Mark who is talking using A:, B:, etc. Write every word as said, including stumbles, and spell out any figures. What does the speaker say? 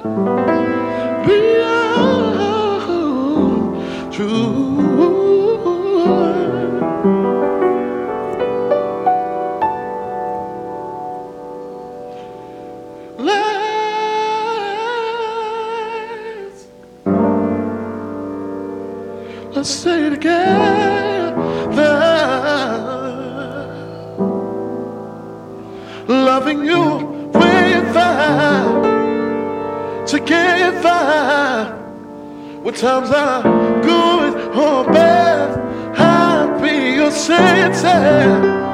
A: real true. Let's, let's say it together. Loving you without together. When times are good or bad, happy or sad.